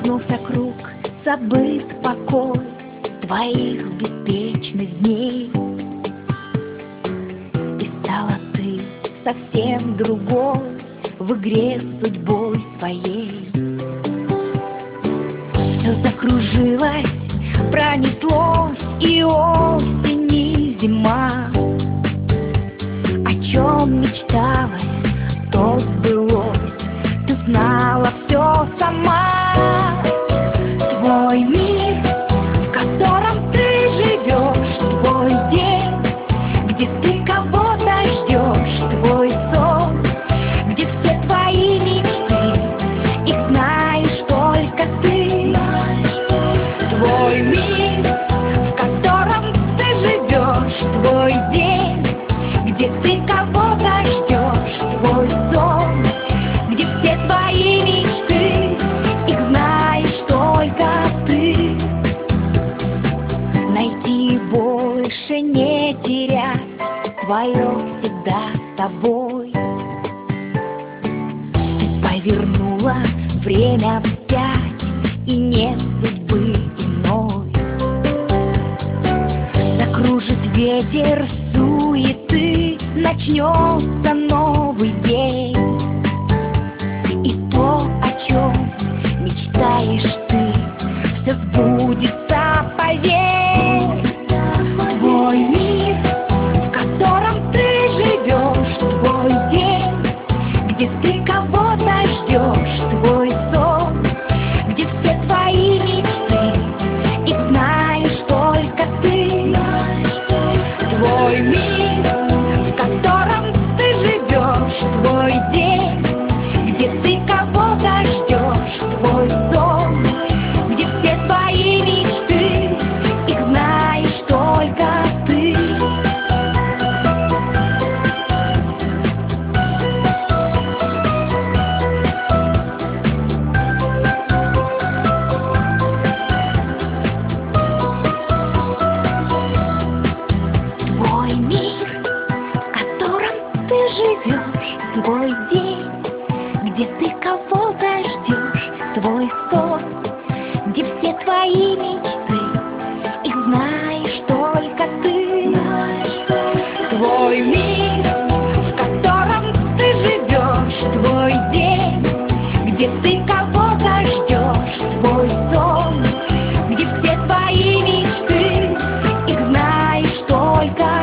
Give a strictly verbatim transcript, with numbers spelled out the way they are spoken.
Сомкнулся круг, забыт покой твоих беспечных дней, и стала ты совсем другой в игре с судьбой своей. Все закружилось, пронеслось, и осень, и зима. О чем мечталось, то сбылось, ты знала все сама. Твой мир, в котором ты живешь, твой день, где ты кого-то ждешь, твой сон, где все твои мечты, их знаешь только ты. Твой мир, в котором ты живешь, твой день, где ты кого-то ждешь, твой сон, где все твои мечты, их знаешь только ты. Найти больше, не терять, твое всегда с тобой. Ты повернула время вспять, и нет судьбы иной. Закружит ветер суеты, начнется новый день, и то, о чем мечтаешь ты, все сбудется, поверь. Твой мир, в котором ты живешь, твой день, где ты кого-то ждешь, твой сон, где все твои мечты, их знаешь только ты. Твой мир, в котором ты живешь, твой день, где ты кого-то ждешь, твой сон, где все твои мечты, их знаешь только ты. Твой мир, в котором ты живешь, твой день, где ты кого-то ждешь, твой сон, где все твои мечты, их знаешь только ты. Твой мир, в котором ты живешь, твой день, где ты кого-то ждешь, твой сон, где все твои мечты, их знаешь только